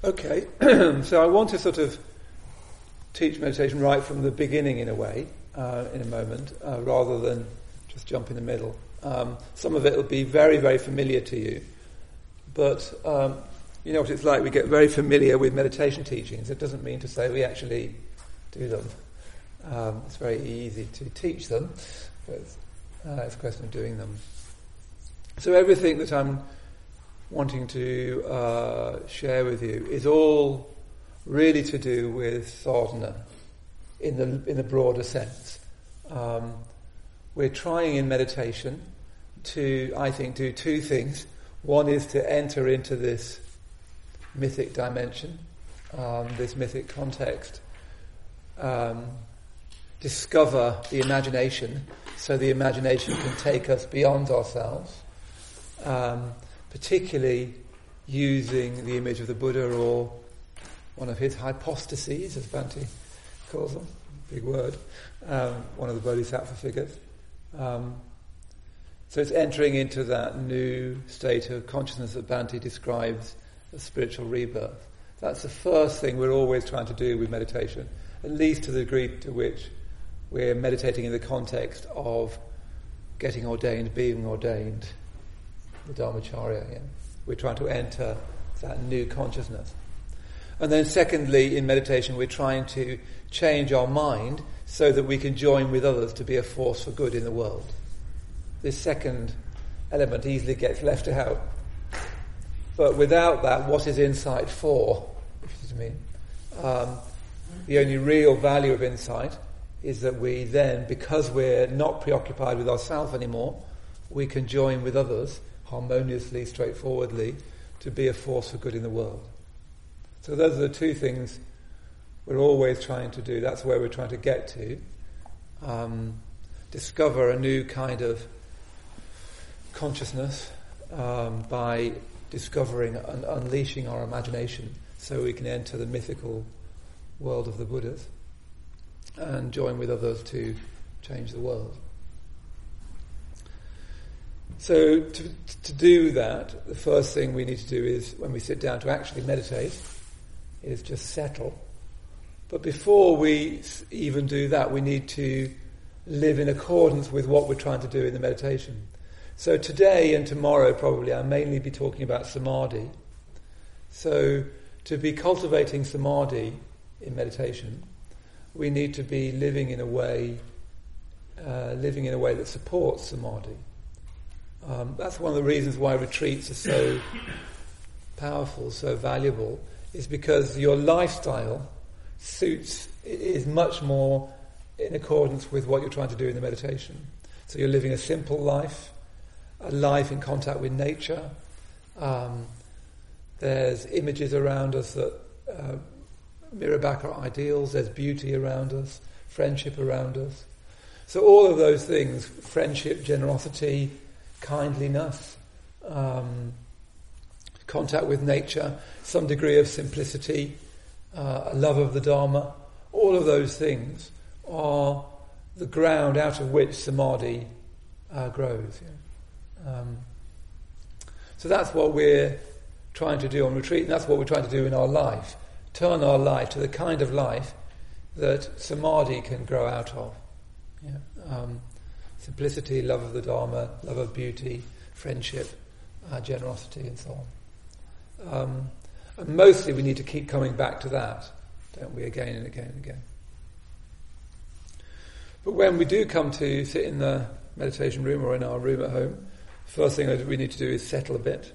Okay, so I want to sort of teach meditation right from the beginning in a way, in a moment, rather than just jump in the middle. Some of it will be very, very familiar to you, but you know what it's like, we get very familiar with meditation teachings. It doesn't mean to say we actually do them. It's very easy to teach them, but it's a question of doing them. So everything that I'm wanting to share with you is all really to do with sadhana in the broader sense. We're trying in meditation to, I think, do two things. One is to enter into this mythic dimension, this mythic context, discover the imagination, so the imagination can take us beyond ourselves, particularly using the image of the Buddha or one of his hypostases, as Bhante calls them, big word, one of the Bodhisattva figures. So it's entering into that new state of consciousness that Bhante describes as spiritual rebirth. That's the first thing we're always trying to do with meditation, at least to the degree to which we're meditating in the context of getting ordained, being ordained, the Dharmacharya. Yeah? We're trying to enter that new consciousness. And then secondly, in meditation, we're trying to change our mind so that we can join with others to be a force for good in the world. This second element easily gets left out. But without that, what is insight for? If you see what I mean. The only real value of insight is that we then, because we're not preoccupied with ourselves anymore, we can join with others harmoniously, straightforwardly, to be a force for good in the world. So those are the two things we're always trying to do. That's where we're trying to get to. Discover a new kind of consciousness by discovering and unleashing our imagination so we can enter the mythical world of the Buddhas and join with others to change the world. So to do that, the first thing we need to do is, when we sit down to actually meditate, is just settle. But before we even do that, we need to live in accordance with what we're trying to do in the meditation. So today and tomorrow probably I'll mainly be talking about samadhi. So to be cultivating samadhi in meditation, we need to be living in a way that supports samadhi. That's one of the reasons why retreats are so powerful, so valuable, is because your lifestyle is much more in accordance with what you're trying to do in the meditation. So you're living a simple life, a life in contact with nature. There's images around us that mirror back our ideals. There's beauty around us, friendship around us. So all of those things, friendship, generosity, kindliness, contact with nature, some degree of simplicity, a love of the Dharma, all of those things are the ground out of which samadhi grows. Yeah. So that's what we're trying to do on retreat, and that's what we're trying to do in our life. Turn our life to the kind of life that samadhi can grow out of. Yeah. Simplicity, love of the Dharma, love of beauty, friendship, generosity, and so on. And mostly we need to keep coming back to that, don't we, again and again and again. But when we do come to sit in the meditation room or in our room at home, the first thing that we need to do is settle a bit.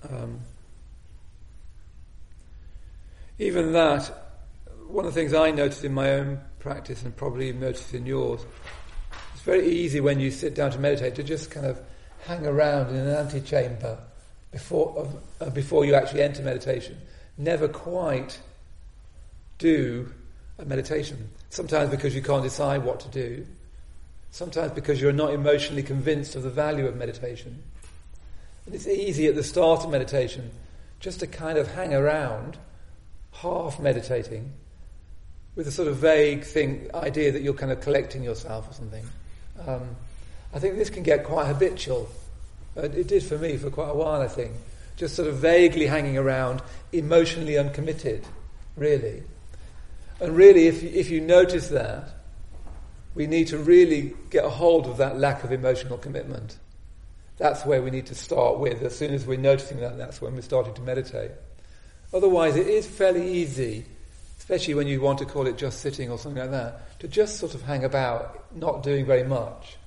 Even that, one of the things I noticed in my own practice, and probably you've noticed in yours, it's very easy when you sit down to meditate to just kind of hang around in an antechamber before you actually enter meditation. Never quite do a meditation. Sometimes because you can't decide what to do. Sometimes because you're not emotionally convinced of the value of meditation. And it's easy at the start of meditation just to kind of hang around, half meditating, with a sort of vague idea that you're kind of collecting yourself or something. I think this can get quite habitual. It did for me for quite a while, I think, just sort of vaguely hanging around, emotionally uncommitted, really. And really, if you notice that, we need to really get a hold of that lack of emotional commitment. That's where we need to start with. As soon as we're noticing that, that's when we're starting to meditate. Otherwise, it is fairly easy, especially when you want to call it just sitting or something like that, to just sort of hang about, not doing very much.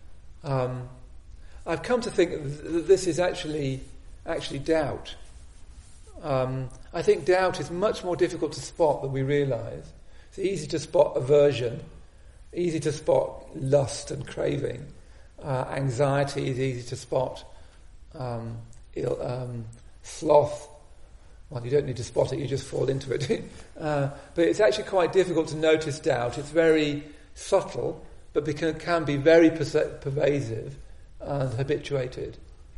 I've come to think that this is actually doubt. I think doubt is much more difficult to spot than we realise. It's easy to spot aversion, easy to spot lust and craving. Anxiety is easy to spot. Sloth, well, you don't need to spot it, you just fall into it. But it's actually quite difficult to notice doubt. It's very subtle, but can be very pervasive and habituated.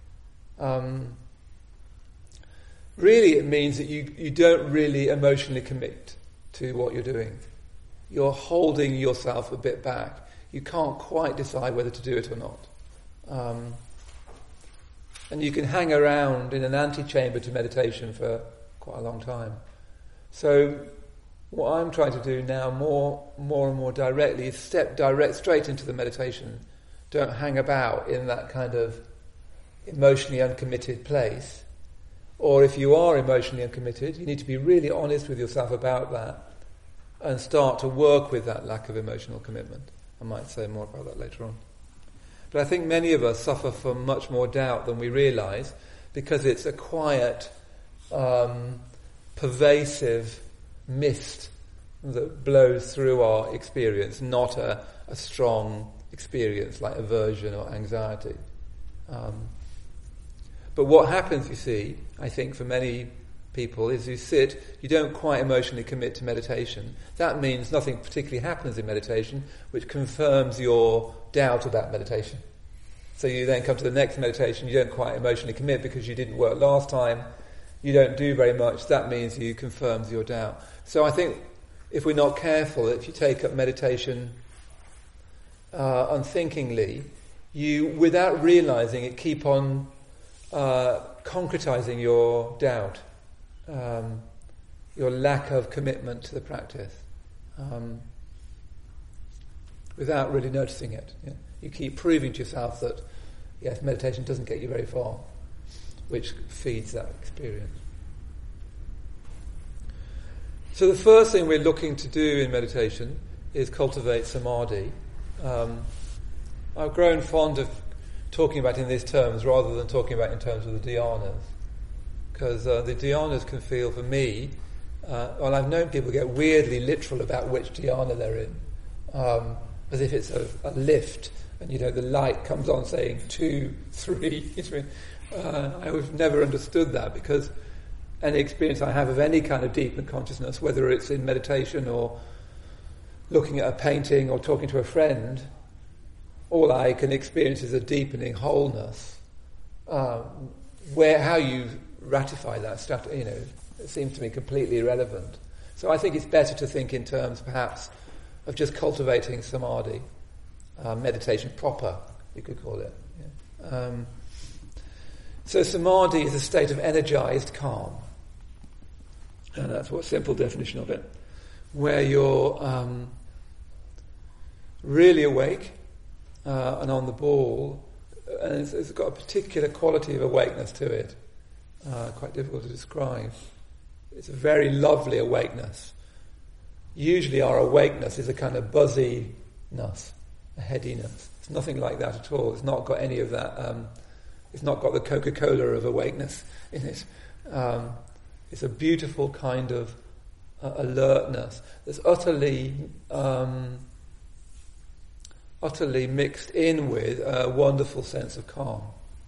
Really, it means that you don't really emotionally commit to what you're doing. You're holding yourself a bit back. You can't quite decide whether to do it or not. And you can hang around in an antechamber to meditation for quite a long time. So what I'm trying to do now more and more directly is step straight into the meditation. Don't hang about in that kind of emotionally uncommitted place. Or if you are emotionally uncommitted, you need to be really honest with yourself about that and start to work with that lack of emotional commitment. I might say more about that later on. But I think many of us suffer from much more doubt than we realise because it's a quiet, pervasive mist that blows through our experience, not a strong experience like aversion or anxiety. But what happens, you see, I think for many people, is you sit, you don't quite emotionally commit to meditation. That means nothing particularly happens in meditation, which confirms your doubt about meditation. So you then come to the next meditation, you don't quite emotionally commit because you didn't work last time, you don't do very much, that means you confirms your doubt. So I think if we're not careful, if you take up meditation unthinkingly, you, without realising it, keep on concretising your doubt, your lack of commitment to the practice, without really noticing it. Yeah. You keep proving to yourself that, yes, meditation doesn't get you very far, which feeds that experience. So the first thing we're looking to do in meditation is cultivate samadhi. I've grown fond of talking about it in these terms rather than talking about it in terms of the dhyanas. Because the dhyanas can feel, for me, well, I've known people get weirdly literal about which dhyana they're in, as if it's a lift, and the light comes on saying 2, 3. I've never understood that, because any experience I have of any kind of deepened consciousness, whether it's in meditation or looking at a painting or talking to a friend, all I can experience is a deepening wholeness. How you ratify that, it seems to me completely irrelevant. So I think it's better to think in terms, perhaps, of just cultivating samadhi, meditation proper, you could call it. Yeah. So samadhi is a state of energized calm, and that's what simple definition of it, where you're really awake and on the ball, and it's got a particular quality of awakeness to it, quite difficult to describe. It's a very lovely awakeness. Usually our awakeness is a kind of buzziness, a headiness. It's nothing like that at all. It's not got any of that. It's not got the Coca-Cola of awakeness in it. It's a beautiful kind of alertness that's utterly mixed in with a wonderful sense of calm.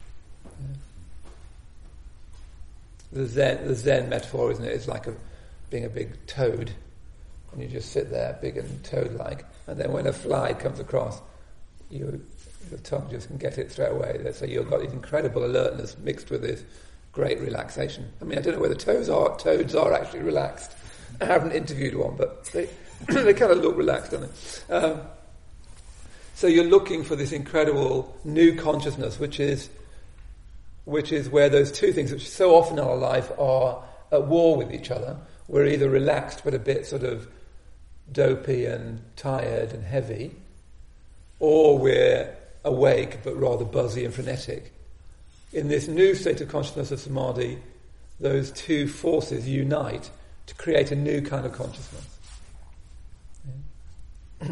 Yeah. The Zen metaphor, isn't it? It's like being a big toad, and you just sit there, big and toad-like, and then when a fly comes across, your tongue just can get it straight away. So you've got this incredible alertness mixed with this great relaxation. I mean, I don't know whether toads are actually relaxed. I haven't interviewed one, but they they kind of look relaxed, don't they? So you're looking for this incredible new consciousness, which is which is where those two things, which so often in our life are at war with each other. We're either relaxed but a bit sort of dopey and tired and heavy, or we're awake but rather buzzy and frenetic. In this new state of consciousness of samadhi, those two forces unite to create a new kind of consciousness. Yeah.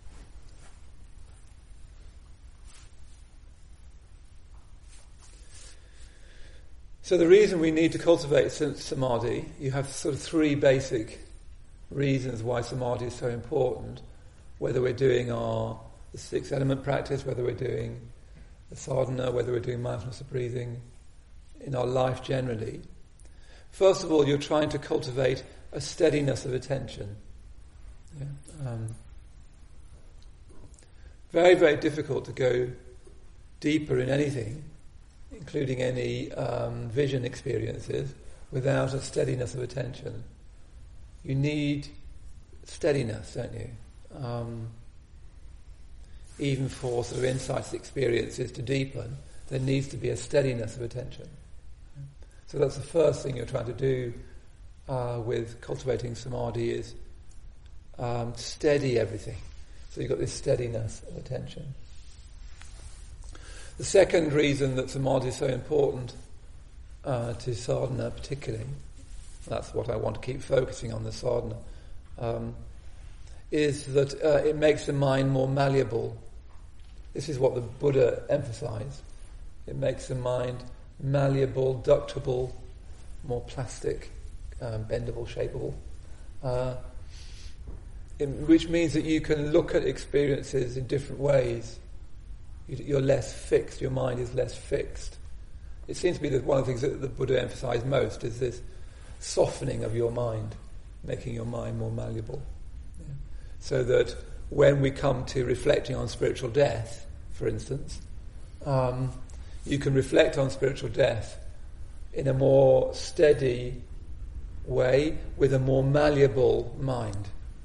So the reason we need to cultivate samadhi, you have sort of three basic reasons why samadhi is so important, whether we're doing the six element practice, whether we're doing the sadhana, whether we're doing mindfulness of breathing, in our life generally. First of all, you're trying to cultivate a steadiness of attention. Yeah. Very, very difficult to go deeper in anything, including any vision experiences, without a steadiness of attention. You need steadiness, don't you? Even for sort of insights experiences to deepen, there needs to be a steadiness of attention. So that's the first thing you're trying to do with cultivating samadhi is steady everything. So you've got this steadiness of attention. The second reason that samadhi is so important to sadhana particularly, that's what I want to keep focusing on, the sadhana, is that it makes the mind more malleable. This is what the Buddha emphasized. It makes the mind malleable, ductible, more plastic, bendable, shapeable, which means that you can look at experiences in different ways. You're less fixed, your mind is less fixed. It seems to be that one of the things that the Buddha emphasized most is this softening of your mind, making your mind more malleable. Yeah. So that when we come to reflecting on spiritual death, for instance, you can reflect on spiritual death in a more steady way with a more malleable mind.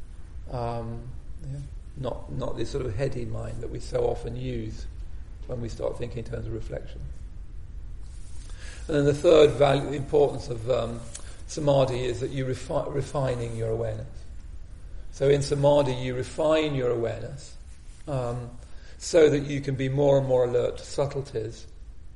Not this sort of heady mind that we so often use when we start thinking in terms of reflection. And then the third the importance of samadhi is that you're refining your awareness. So in samadhi you refine your awareness so that you can be more and more alert to subtleties,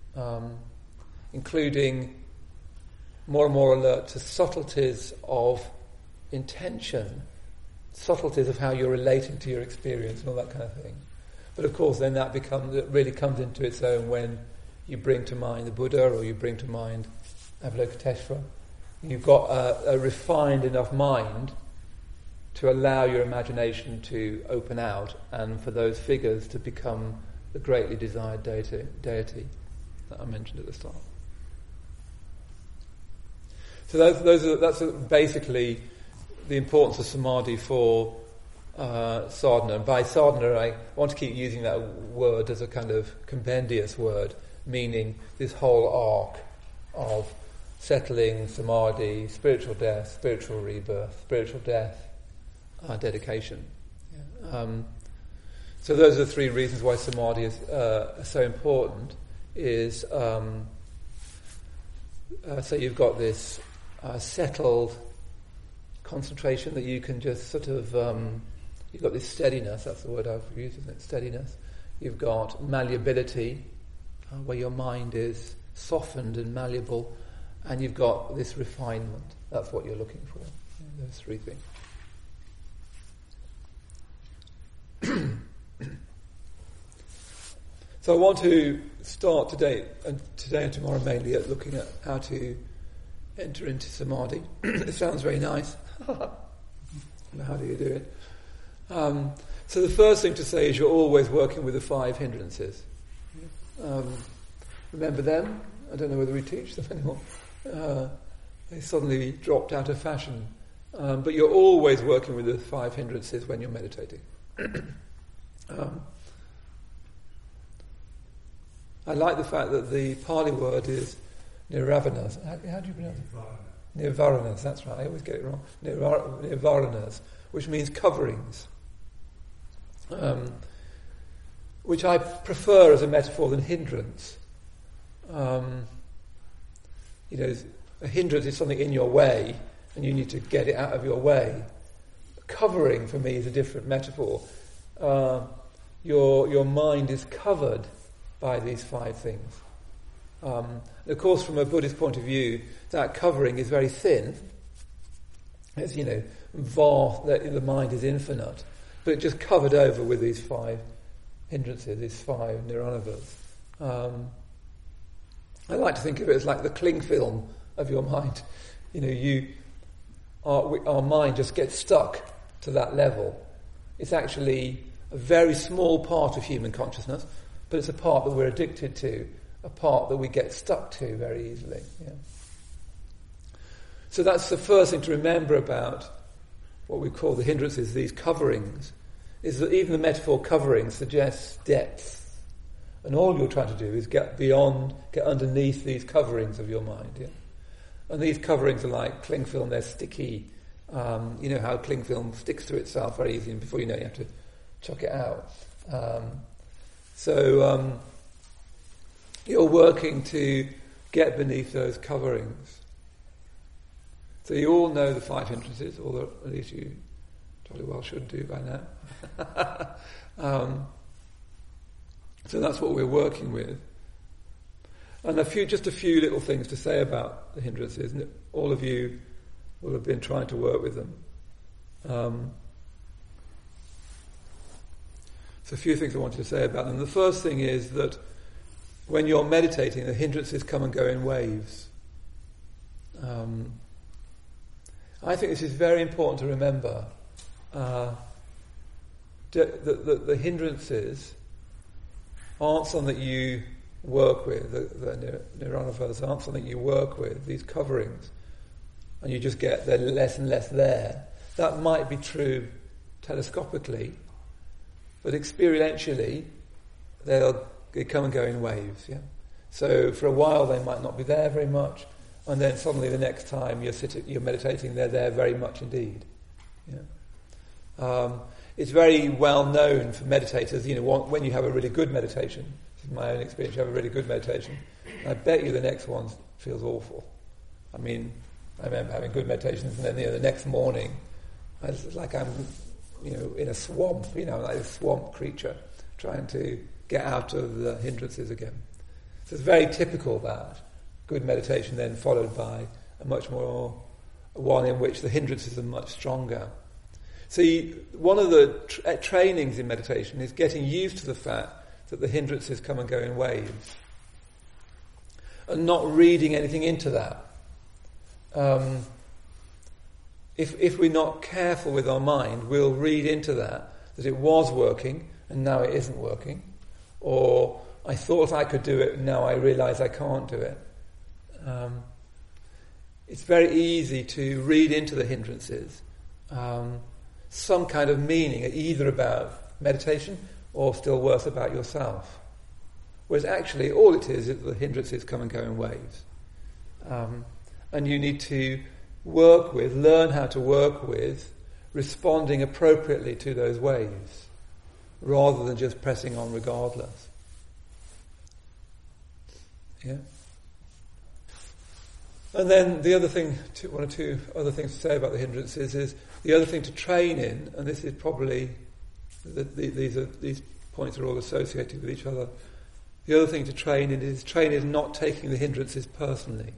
including more and more alert to subtleties of intention, subtleties of how you're relating to your experience and all that kind of thing. But of course then that really comes into its own when you bring to mind the Buddha or you bring to mind Avalokiteshvara. You've got a refined enough mind to allow your imagination to open out and for those figures to become the greatly desired deity that I mentioned at the start. So that's basically the importance of samadhi for sadhana. And by sadhana, I want to keep using that word as a kind of compendious word, meaning this whole arc of settling, samadhi, spiritual death, spiritual rebirth, spiritual death, dedication. Yeah. So those are the three reasons why samadhi is so important. Is so you've got this settled concentration that you can just sort of you've got this steadiness, that's the word I've used, isn't it? Steadiness. You've got malleability, where your mind is softened and malleable, and you've got this refinement. That's what you're looking for. Those three things. So I want to start today and tomorrow mainly at looking at how to enter into samadhi. It sounds very nice. How do you do it? So the first thing to say is you're always working with the 5 hindrances. Remember them? I don't know whether we teach them anymore. They suddenly dropped out of fashion. But you're always working with the 5 hindrances when you're meditating. I like the fact that the Pali word is nirvaranas. How do you pronounce it? Nirvaranas, that's right. I always get it wrong. Nirvaranas, which means coverings. Which I prefer as a metaphor than hindrance. a hindrance is something in your way, and you need to get it out of your way. Covering, for me, is a different metaphor. Your mind is covered by these 5 things. Of course, from a Buddhist point of view, that covering is very thin. It's, vast, the mind is infinite, but just covered over with these 5 hindrances, these 5 niranavas. I like to think of it as like the cling film of your mind. Our mind just gets stuck to that level. It's actually a very small part of human consciousness, but it's a part that we're addicted to, a part that we get stuck to very easily. Yeah. So that's the first thing to remember about what we call the hindrances, these coverings, is that even the metaphor covering suggests depth. And all you're trying to do is get underneath these coverings of your mind. Yeah? And these coverings are like cling film, they're sticky. You know how cling film sticks to itself very easily, and before you know it, you have to chuck it out. So you're working to get beneath those coverings. So you all know the 5 hindrances, or at least you jolly well should do by now. So that's what we're working with. And just a few little things to say about the hindrances. All of you will have been trying to work with them. So a few things I wanted to say about them. The first thing is that when you're meditating, the hindrances come and go in waves. I think this is very important to remember. The hindrances aren't something that you work with, the niranavas aren't something you work with, these coverings, and you just get less and less there. That might be true telescopically, but experientially, they come and go in waves. Yeah. So for a while they might not be there very much, and then suddenly the next time you're meditating, they're there very much indeed. Yeah. It's very well known for meditators, when you have a really good meditation, this is my own experience, you have a really good meditation, I bet you the next one feels awful. I remember having good meditations, and then the next morning, it's like I'm in a swamp, like a swamp creature, trying to get out of the hindrances again. So it's very typical that good meditation then followed by a much more one in which the hindrances are much stronger. See, one of the trainings in meditation is getting used to the fact that the hindrances come and go in waves, and not reading anything into that. If we're not careful with our mind, we'll read into that it was working and now it isn't working, or I thought I could do it and now I realise I can't do it. It's very easy to read into the hindrances some kind of meaning, either about meditation or, still worse, about yourself. Whereas actually all it is the hindrances come and go in waves. And you need to learn how to work with responding appropriately to those waves, rather than just pressing on regardless. Yeah? And then the other thing, one or two other things to say about the hindrances is the other thing to train in, and this is probably, these points are all associated with each other. The other thing to train in not taking the hindrances personally.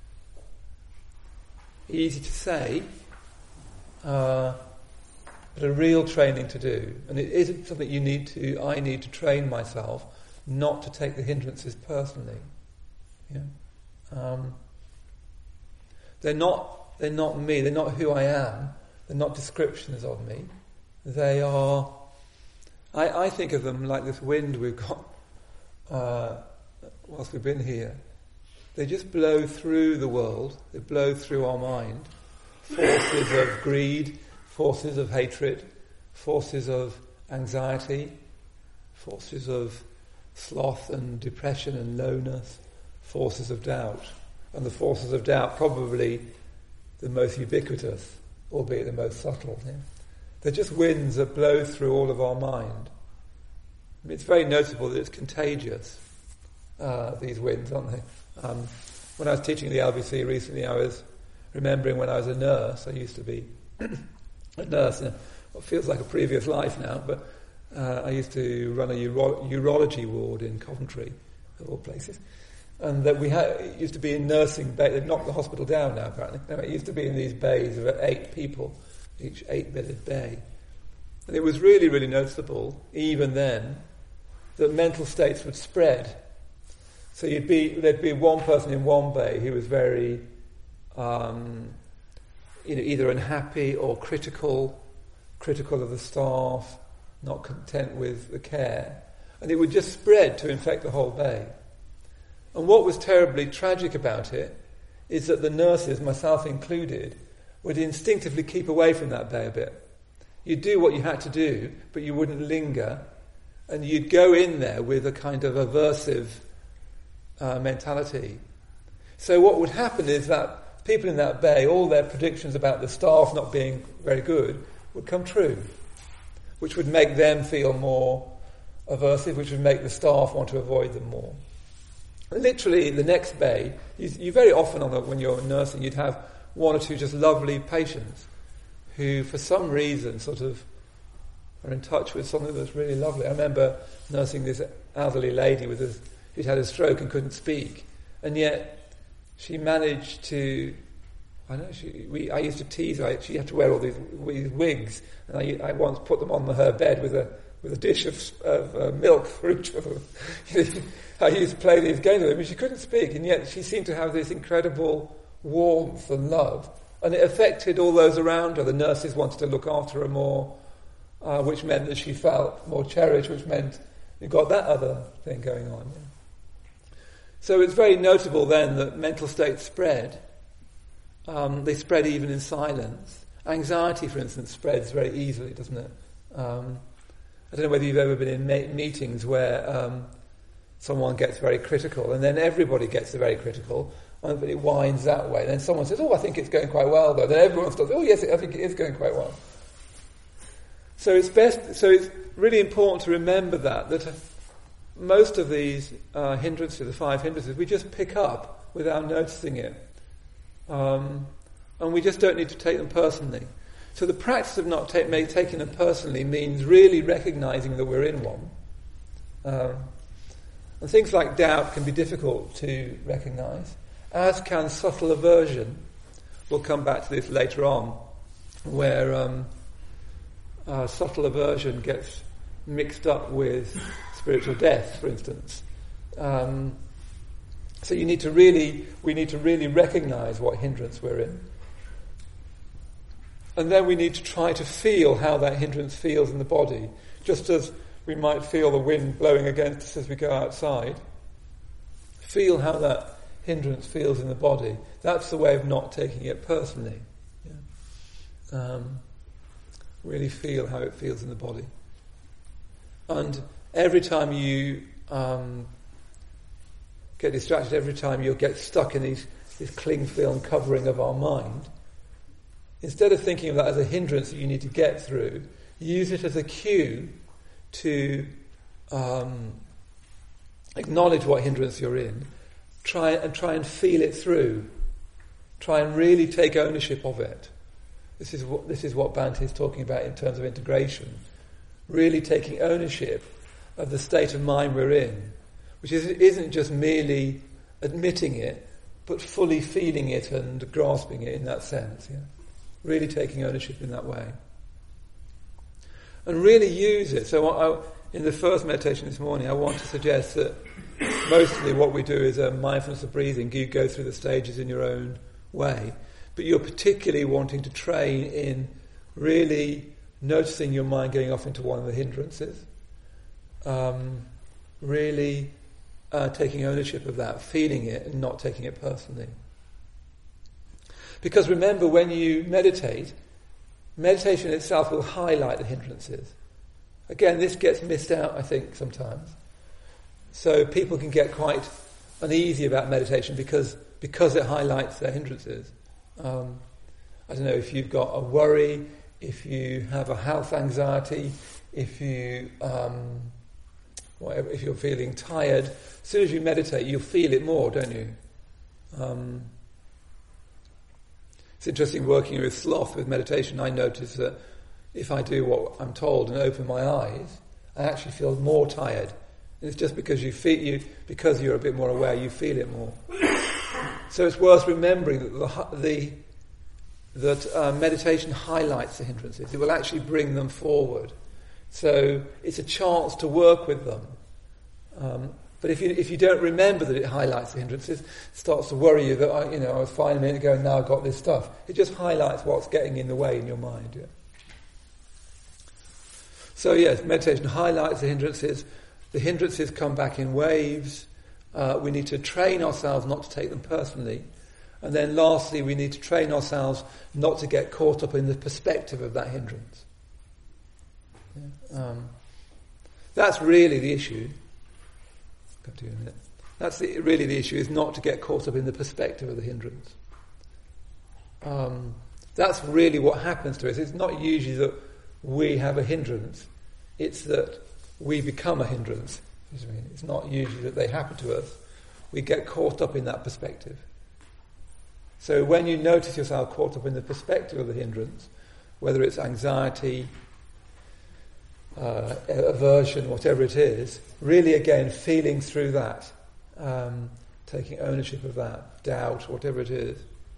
Easy to say, but a real training to do. And it isn't something I need to train myself not to take the hindrances personally. Yeah? They're not me, they're not who I am, they're not descriptions of me. They are, I think of them like this wind we've got whilst we've been here. They just blow through the world, they blow through our mind. Forces of greed, forces of hatred, forces of anxiety, forces of sloth and depression and lowness, forces of doubt. And the forces of doubt probably the most ubiquitous, albeit the most subtle. Yeah? They're just winds that blow through all of our mind. It's very noticeable that it's contagious, these winds, aren't they? when I was teaching the LBC recently, I was remembering when I was a nurse. I used to be a nurse in what feels like a previous life now, but I used to run a urology ward in Coventry, of all places. And that it used to be in nursing bay. They've knocked the hospital down now, apparently. No, it used to be in these bays of 8 people, each 8-bedded bay. And it was really, really noticeable, even then, that mental states would spread. So there'd be one person in one bay who was very, either unhappy or critical of the staff, not content with the care, and it would just spread to infect the whole bay. And what was terribly tragic about it is that the nurses, myself included, would instinctively keep away from that bay a bit. You'd do what you had to do, but you wouldn't linger, and you'd go in there with a kind of aversive mentality. So what would happen is that people in that bay, all their predictions about the staff not being very good would come true, which would make them feel more aversive, which would make the staff want to avoid them more. Literally, the next bay, you very often, when you're nursing, you'd have 1 or 2 just lovely patients who, for some reason, sort of are in touch with something that's really lovely. I remember nursing this elderly lady who'd had a stroke and couldn't speak, and yet she managed to. I used to tease her. She had to wear all these wigs, and I once put them on her bed with a dish of milk for each of them. I used to play these games with her, but she couldn't speak, and yet she seemed to have this incredible warmth and love, and it affected all those around her. The nurses wanted to look after her more, which meant that she felt more cherished, which meant you got that other thing going on. Yeah. So it's very notable then that mental states spread. They spread even in silence. Anxiety, for instance, spreads very easily, doesn't it? I don't know whether you've ever been in meetings where someone gets very critical, and then everybody gets very critical, and it winds that way. And then someone says, "Oh, I think it's going quite well," though. Then everyone starts, "Oh, yes, I think it is going quite well." So it's really important to remember that most of these hindrances, the 5 hindrances, we just pick up without noticing it. And we just don't need to take them personally. So the practice of not taking them personally means really recognizing that we're in one. And things like doubt can be difficult to recognize, as can subtle aversion. We'll come back to this later on, where subtle aversion gets mixed up with spiritual death, for instance. So we need to really recognize what hindrance we're in. And then we need to try to feel how that hindrance feels in the body, just as we might feel the wind blowing against us as we go outside. Feel how that hindrance feels in the body. That's the way of not taking it personally. Yeah. Really feel how it feels in the body. And every time you get distracted, every time you'll get stuck in this cling film covering of our mind, instead of thinking of that as a hindrance that you need to get through, use it as a cue to acknowledge what hindrance you're in, try and feel it through, try and really take ownership of it. This is what Bhante is talking about in terms of integration, really taking ownership of the state of mind we're in, which isn't just merely admitting it, but fully feeling it and grasping it in that sense. Yeah? Really taking ownership in that way. And really use it. So in the first meditation this morning, I want to suggest that mostly what we do is a mindfulness of breathing. You go through the stages in your own way. But you're particularly wanting to train in really noticing your mind going off into one of the hindrances. Really taking ownership of that, feeling it and not taking it personally. Because remember, when you meditate, meditation itself will highlight the hindrances. Again, this gets missed out, I think, sometimes. So people can get quite uneasy about meditation because it highlights their hindrances. I don't know, if you've got a worry, if you have a health anxiety, if you're feeling tired, as soon as you meditate, you'll feel it more, don't you? It's interesting working with sloth, with meditation. I notice that if I do what I'm told and open my eyes, I actually feel more tired. And it's just because because you're a bit more aware, you feel it more. So it's worth remembering that meditation highlights the hindrances. It will actually bring them forward. So it's a chance to work with them. But if you don't remember that it highlights the hindrances, it starts to worry you that I was fine a minute ago and now I've got this stuff. It just highlights what's getting in the way in your mind. Yeah. So yes, meditation highlights the hindrances. The hindrances come back in waves. We need to train ourselves not to take them personally. And then lastly, we need to train ourselves not to get caught up in the perspective of that hindrance. Yeah. That's really the issue. I'll come to you in a minute. That's really the issue, is not to get caught up in the perspective of the hindrance. That's really what happens to us. It's not usually that we have a hindrance. It's that we become a hindrance. It's not usually that they happen to us. We get caught up in that perspective. So when you notice yourself caught up in the perspective of the hindrance, whether it's anxiety, aversion, whatever it is, really again feeling through that, taking ownership of that, doubt, whatever it is.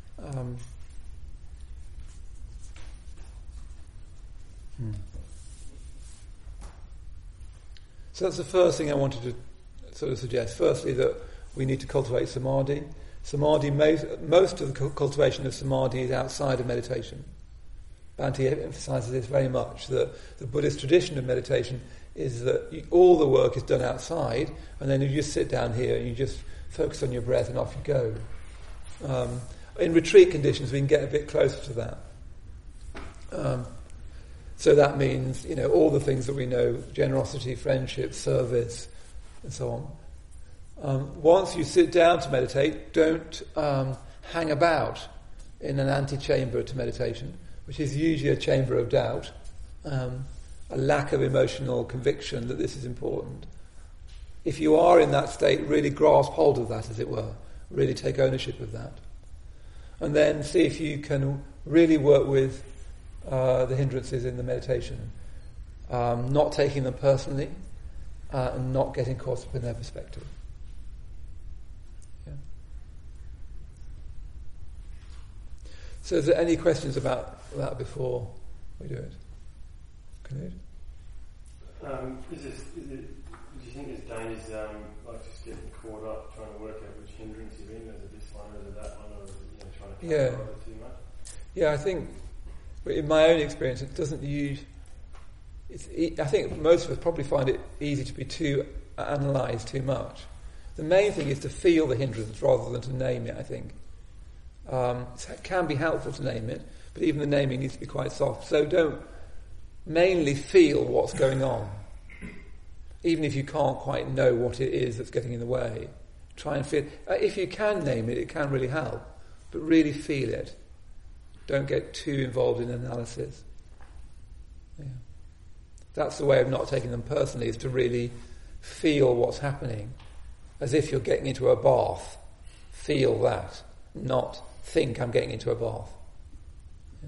So that's the first thing I wanted to sort of suggest. Firstly, that we need to cultivate samadhi. Samadhi, most of the cultivation of samadhi is outside of meditation. Bhante emphasises this very much, that the Buddhist tradition of meditation is that all the work is done outside, and then you just sit down here and you just focus on your breath and off you go. In retreat conditions, we can get a bit closer to that. So that means, all the things that we know, generosity, friendship, service, and so on. Once you sit down to meditate, don't hang about in an antechamber to meditation, which is usually a chamber of doubt, a lack of emotional conviction that this is important. If you are in that state, really grasp hold of that, as it were. Really take ownership of that. And then see if you can really work with the hindrances in the meditation, not taking them personally, and not getting caught up in their perspective. Yeah. So is there any questions about that before we do it? Canute? Do you think it's dangerous, just getting caught up trying to work out which hindrance you're in? Is it this one, or is it that one, or is it trying to cover it too much? Yeah, I think in my own experience, it doesn't use. I think most of us probably find it easy to be too analysed too much. The main thing is to feel the hindrance rather than to name it. I think it can be helpful to name it, but even the naming needs to be quite soft. So don't mainly feel what's going on, even if you can't quite know what it is that's getting in the way. Try and feel. If you can name it, it can really help, but really feel it. Don't get too involved in analysis. Yeah. That's the way of not taking them personally, is to really feel what's happening, as if you're getting into a bath. Feel that, not think I'm getting into a bath. Yeah.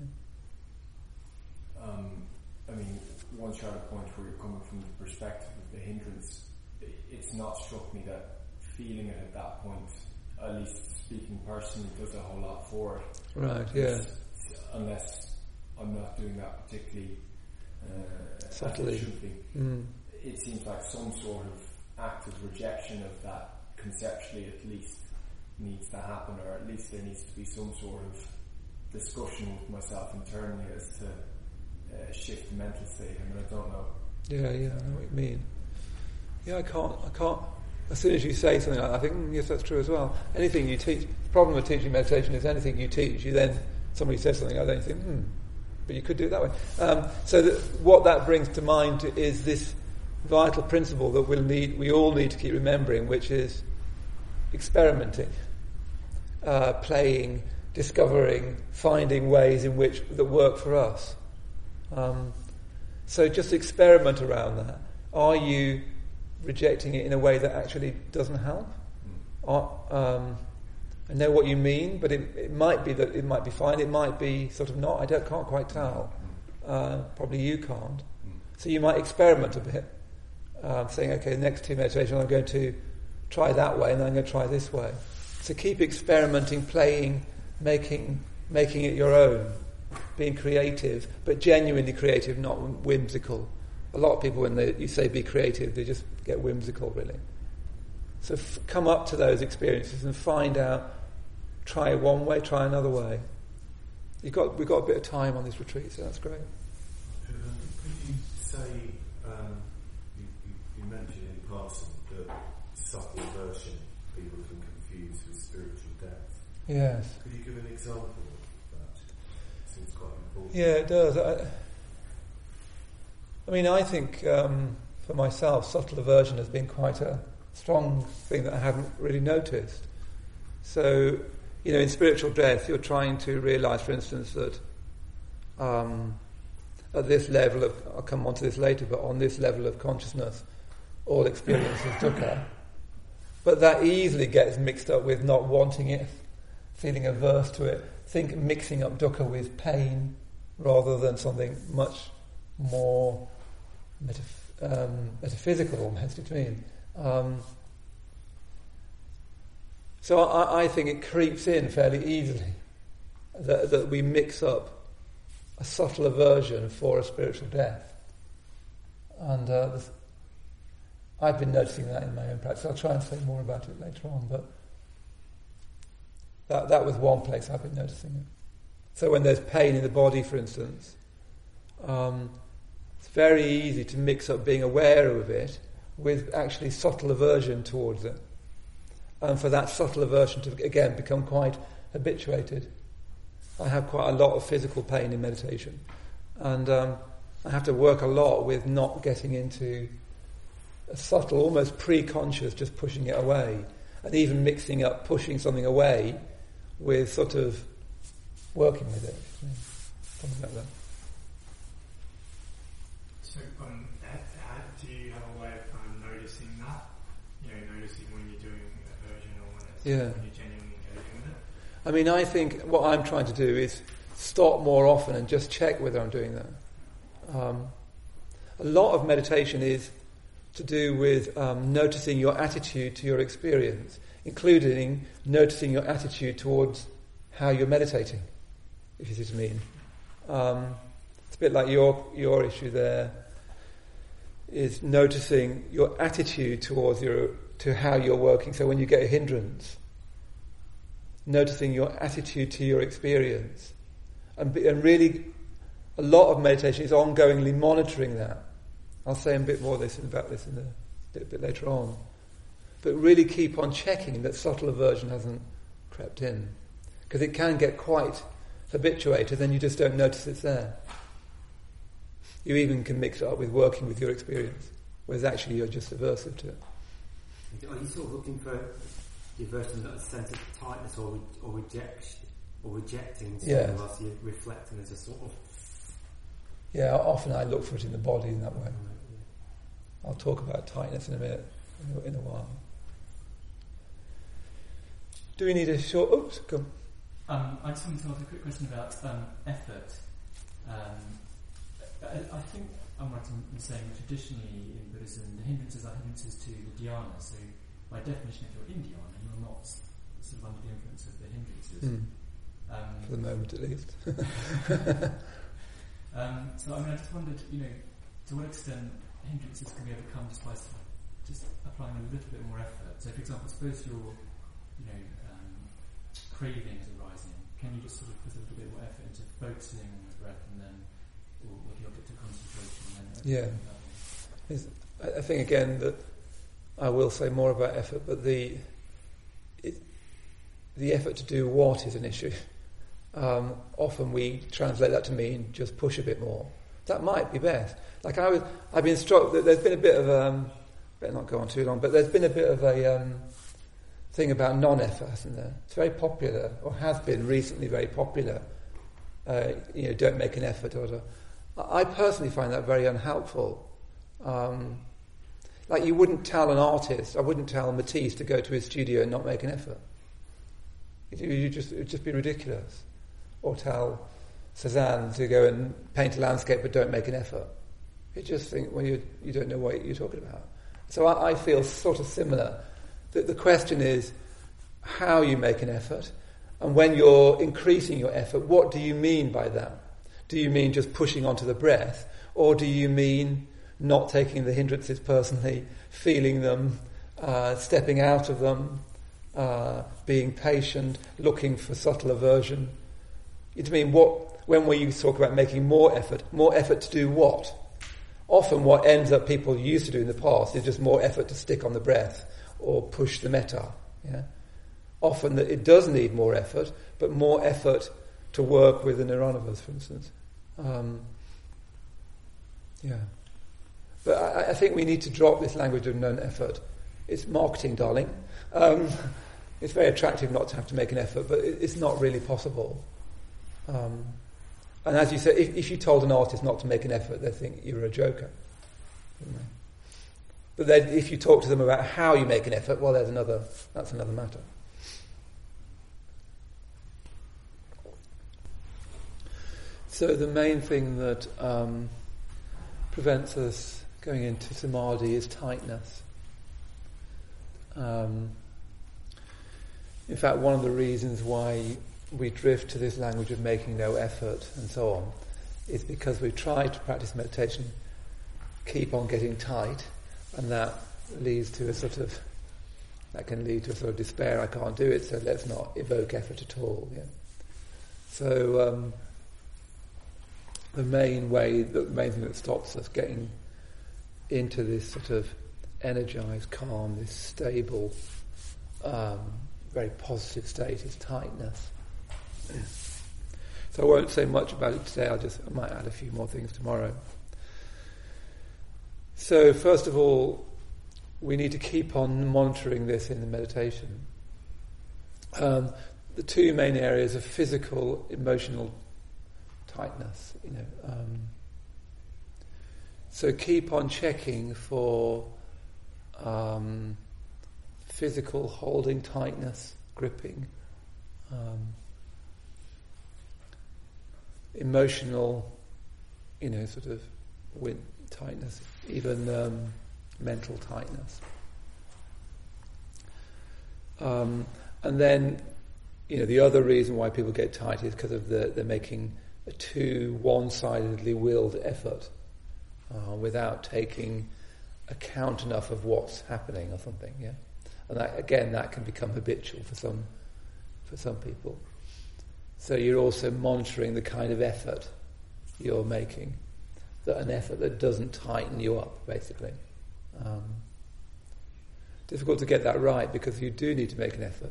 Once you're at a point where you're coming from the perspective of the hindrance, it's not struck me that feeling it at that point, at least speaking personally, does a whole lot for it. Right, yeah. Unless I'm not doing that particularly subtly. It seems like some sort of active rejection of that conceptually at least needs to happen, or at least there needs to be some sort of discussion with myself internally as to shift the mental state. I don't know. Yeah, I know what you mean. Yeah, I can't. As soon as you say something like that, I think, yes, that's true as well. Anything you teach, the problem with teaching meditation is anything you teach, somebody says something, I don't think, but you could do it that way. What that brings to mind is this vital principle that we all need to keep remembering, which is experimenting, playing, discovering, finding ways in which that work for us. So just experiment around that. Are you rejecting it in a way that actually doesn't help? I know what you mean, but it might be that it might be fine, it might be sort of not, can't quite tell. Probably you can't. So you might experiment a bit, saying, okay, the next 2 meditations I'm going to try that way and then I'm going to try this way. So keep experimenting, playing, making it your own, being creative, but genuinely creative, not whimsical. A lot of people, when you say be creative, they just get whimsical, really. So come up to those experiences and find out, try one way, try another way. We've got a bit of time on this retreat, so that's great. Could you say, you mentioned in passing that subtle aversion people can confuse with spiritual depth. Yes. Could you give an example of that? It seems quite important. Yeah, it does. I mean, I think for myself, subtle aversion has been quite a strong thing that I haven't really noticed. So, in spiritual death, you're trying to realise, for instance, that at this level of, I'll come on to this later, but on this level of consciousness, all experience is dukkha. But that easily gets mixed up with not wanting it, feeling averse to it, mixing up dukkha with pain rather than something much more metaphysical, almost, do you mean? So I think it creeps in fairly easily that we mix up a subtle aversion for a spiritual death. And I've been noticing that in my own practice. I'll try and say more about it later on, but that was one place I've been noticing it. So when there's pain in the body, for instance, it's very easy to mix up being aware of it with actually subtle aversion towards it. And for that subtle aversion to, again, become quite habituated. I have quite a lot of physical pain in meditation. And I have to work a lot with not getting into a subtle, almost pre-conscious, just pushing it away. And even mixing up pushing something away with sort of working with it. Something like that. So, do you have a way of kind of noticing that? Noticing when you're doing aversion or when you're genuinely engaging with it? I mean, I think what I'm trying to do is stop more often and just check whether I'm doing that. A lot of meditation is to do with noticing your attitude to your experience, including noticing your attitude towards how you're meditating, if you see what I mean. It's a bit like your issue there, is noticing your attitude towards to how you're working. So when you get a hindrance, noticing your attitude to your experience. And really, a lot of meditation is ongoingly monitoring that. I'll say a bit more about this a bit later on. But really keep on checking that subtle aversion hasn't crept in. Because it can get quite habituated and you just don't notice it's there. You even can mix it up with working with your experience, whereas actually you're just aversive to it. Are you sort of looking for the aversion that a sense of tightness or rejecting something whilst you're reflecting as a sort of... Yeah, often I look for it in the body in that way. I'll talk about tightness in a minute, in a while. Do we need a short... Oops, come. I just wanted to ask a quick question about effort. I think I'm right in saying traditionally in Buddhism the hindrances are hindrances to the dhyana. So by definition, if you're in dhyana, you're not sort of under the influence of the hindrances. For the moment, at least. So I just wondered, to what extent hindrances can be overcome just by just applying a little bit more effort. So, for example, suppose your, cravings arising, can you just sort of put a little bit more effort into focusing on the breath, and then, or you'll get to concentration? I think again that I will say more about effort, but the effort to do what is an issue. Often we translate that to mean just push a bit more. That might be best. Like I've been struck that there's been a bit of better not go on too long, but there's been a bit of a thing about non-effort, hasn't there? It's very popular, or has been recently very popular. Don't make an effort. I personally find that very unhelpful. Like you wouldn't tell an artist, I wouldn't tell Matisse to go to his studio and not make an effort. It would just be ridiculous. Or tell Cézanne to go and paint a landscape but don't make an effort. You just think, well, you don't know what you're talking about. So I feel sort of similar. That the question is how you make an effort, and when you're increasing your effort, what do you mean by that? Do you mean just pushing onto the breath, or do you mean not taking the hindrances personally, feeling them, stepping out of them, being patient, looking for subtle aversion? You mean when we talk about making more effort to do what? Often what ends up people used to do in the past is just more effort to stick on the breath or push the metta. Yeah? Often that it does need more effort, but more effort to work with the Niranavas, for instance. But I think we need to drop this language of non-effort. It's marketing, darling. It's very attractive not to have to make an effort, but it's not really possible. And as you said, if you told an artist not to make an effort, they'd think you're a joker. But then if you talk to them about how you make an effort, well, that's another matter. So the main thing that prevents us going into samadhi is tightness. In fact, one of the reasons why we drift to this language of making no effort and so on is because we try to practice meditation, keep on getting tight, and that can lead to a sort of despair. I can't do it, so let's not evoke effort at all. Yeah? So the main thing that stops us getting into this sort of energized, calm, this stable, very positive state is tightness. So I won't say much about it today, I might add a few more things tomorrow. So first of all, we need to keep on monitoring this in the meditation. The two main areas are physical, emotional tightness. So keep on checking for physical holding tightness, gripping, emotional, tightness, even mental tightness. And then, the other reason why people get tight is because of they're making a too one-sidedly willed effort without taking account enough of what's happening or something. Yeah, and that can become habitual for some people. So you're also monitoring the kind of effort you're making, an effort that doesn't tighten you up, basically. Difficult to get that right because you do need to make an effort,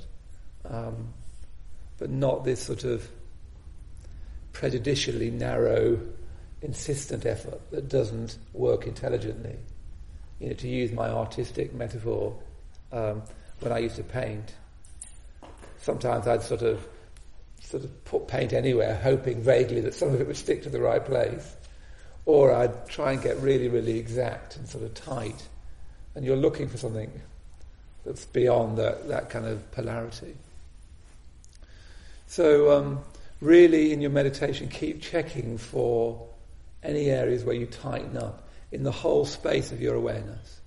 but not this sort of prejudicially narrow, insistent effort that doesn't work intelligently. To use my artistic metaphor, when I used to paint, sometimes I'd sort of put paint anywhere, hoping vaguely that some of it would stick to the right place. Or I'd try and get really, really exact and sort of tight. And you're looking for something that's beyond that kind of polarity. So really in your meditation, keep checking for any areas where you tighten up in the whole space of your awareness.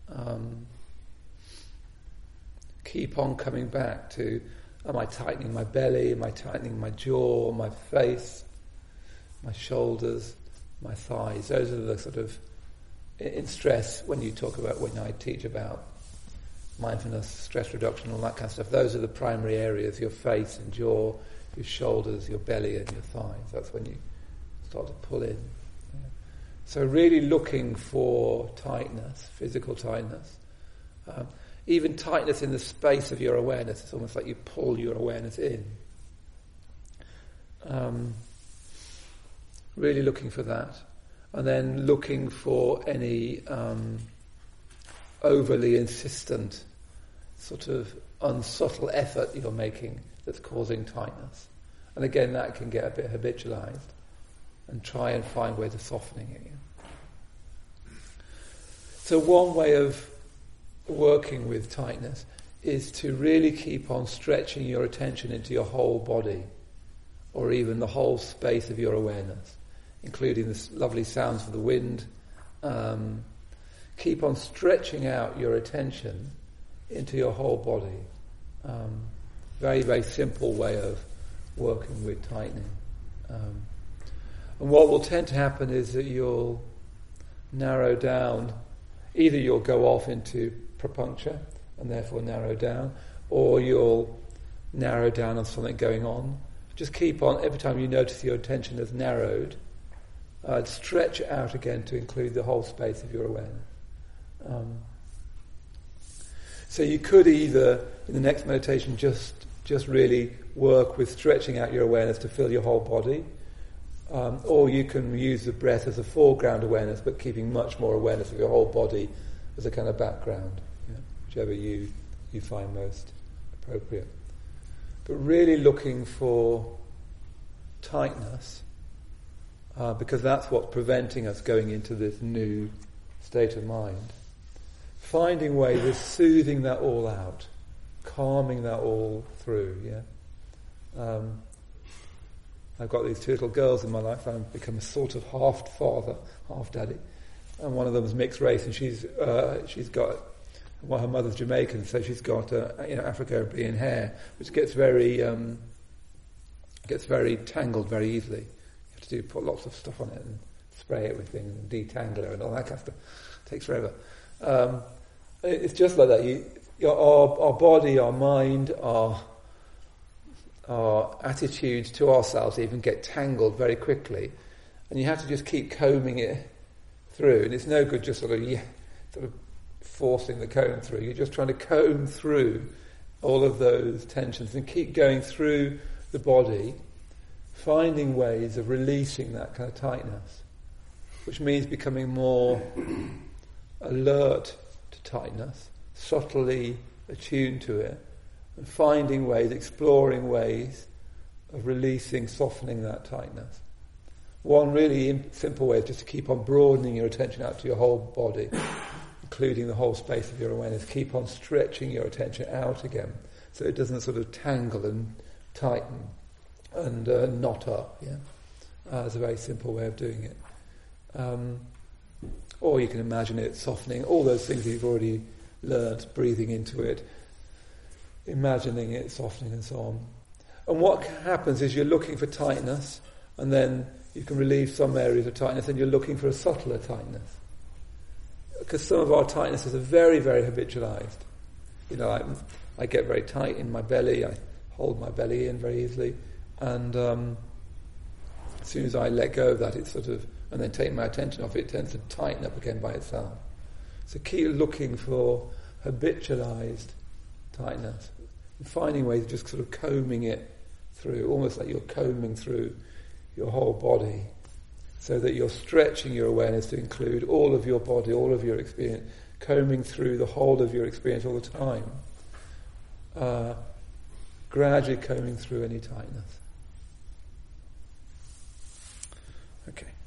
Keep on coming back to, am I tightening my belly? Am I tightening my jaw, my face, my shoulders, my thighs? Those are the sort of, in stress, when I teach about mindfulness, stress reduction, all that kind of stuff, those are the primary areas, your face and jaw, your shoulders, your belly and your thighs. That's when you start to pull in. Yeah. So really looking for tightness, physical tightness. Even tightness in the space of your awareness. It's almost like you pull your awareness in. Really looking for that. And then looking for any overly insistent, sort of unsubtle effort you're making that's causing tightness. And again, that can get a bit habitualized. And try and find ways of softening it. So one way of working with tightness is to really keep on stretching your attention into your whole body, or even the whole space of your awareness, including the lovely sounds of the wind. Keep on stretching out your attention into your whole body. Very, very simple way of working with tightening. And what will tend to happen is that you'll narrow down. Either you'll go off into propuncture and therefore narrow down, or you'll narrow down on something going on. Just keep on, every time you notice your attention has narrowed, stretch it out again to include the whole space of your awareness. So you could either, in the next meditation, just really work with stretching out your awareness to fill your whole body, or you can use the breath as a foreground awareness, but keeping much more awareness of your whole body as a kind of background, whichever you find most appropriate. But really looking for tightness, because that's what's preventing us going into this new state of mind. Finding ways of soothing that all out, calming that all through, I've got these two little girls in my life. I've become a sort of half father, half daddy. And one of them is mixed race, and she's got, well, her mother's Jamaican, so she's got Afro-Caribbean hair, which gets very tangled very easily. You have to put lots of stuff on it and spray it with things and detangle her and all that kind of stuff. It takes forever. It's just like that. Our body, our mind, our attitudes to ourselves even get tangled very quickly, and you have to just keep combing it through. And it's no good just sort of forcing the comb through. You're just trying to comb through all of those tensions and keep going through the body, finding ways of releasing that kind of tightness, which means becoming more alert to tightness, subtly attuned to it, and finding ways, exploring ways of releasing, softening that tightness. One really simple way is just to keep on broadening your attention out to your whole body, including the whole space of your awareness. Keep on stretching your attention out again, so it doesn't sort of tangle and tighten and knot up. It's a very simple way of doing it. Or you can imagine it softening, all those things you've already learnt, breathing into it, imagining it softening and so on. And what happens is you're looking for tightness, and then you can relieve some areas of tightness, and you're looking for a subtler tightness. Because some of our tightnesses are very, very habitualized. I get very tight in my belly, I hold my belly in very easily, and as soon as I let go of that, it sort of, and then take my attention off it, tends to tighten up again by itself. So keep looking for habitualized tightness, and finding ways of just sort of combing it through, almost like you're combing through your whole body, so that you're stretching your awareness to include all of your body, all of your experience, combing through the whole of your experience all the time, gradually combing through any tightness. Okay.